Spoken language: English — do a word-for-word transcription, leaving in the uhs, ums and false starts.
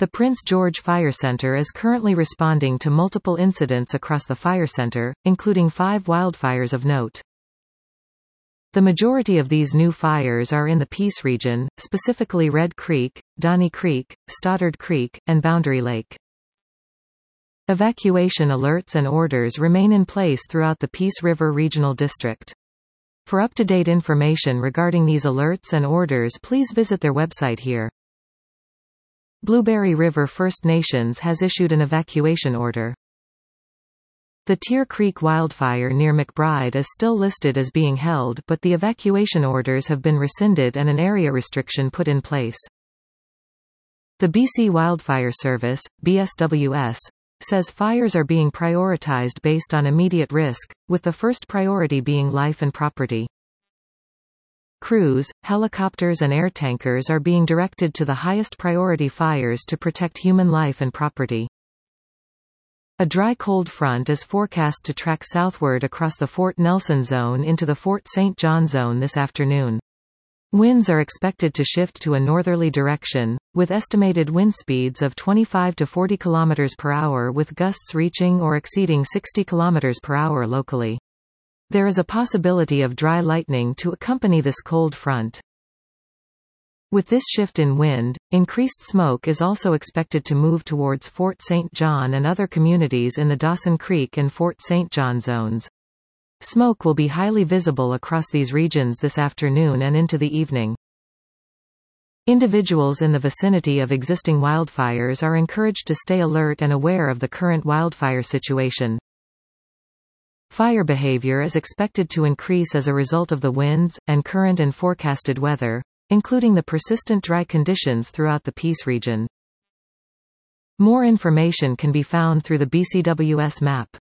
The Prince George Fire Centre is currently responding to multiple incidents across the fire centre, including five wildfires of note. The majority of these new fires are in the Peace region, specifically Red Creek, Donnie Creek, Stoddard Creek, and Boundary Lake. Evacuation alerts and orders remain in place throughout the Peace River Regional District. For up-to-date information regarding these alerts and orders, please visit their website here. Blueberry River First Nations has issued an evacuation order. The Tear Creek wildfire near McBride is still listed as being held, but the evacuation orders have been rescinded and an area restriction put in place. The B C Wildfire Service, B S W S, says fires are being prioritized based on immediate risk, with the first priority being life and property. Crews, helicopters and air tankers are being directed to the highest priority fires to protect human life and property. A dry cold front is forecast to track southward across the Fort Nelson zone into the Fort Saint John zone this afternoon. Winds are expected to shift to a northerly direction, with estimated wind speeds of twenty-five to forty kilometers per hour with gusts reaching or exceeding sixty kilometers per hour locally. There is a possibility of dry lightning to accompany this cold front. With this shift in wind, increased smoke is also expected to move towards Fort Saint John and other communities in the Dawson Creek and Fort Saint John zones. Smoke will be highly visible across these regions this afternoon and into the evening. Individuals in the vicinity of existing wildfires are encouraged to stay alert and aware of the current wildfire situation. Fire behavior is expected to increase as a result of the winds, and current and forecasted weather, including the persistent dry conditions throughout the Peace region. More information can be found through the B C W S map.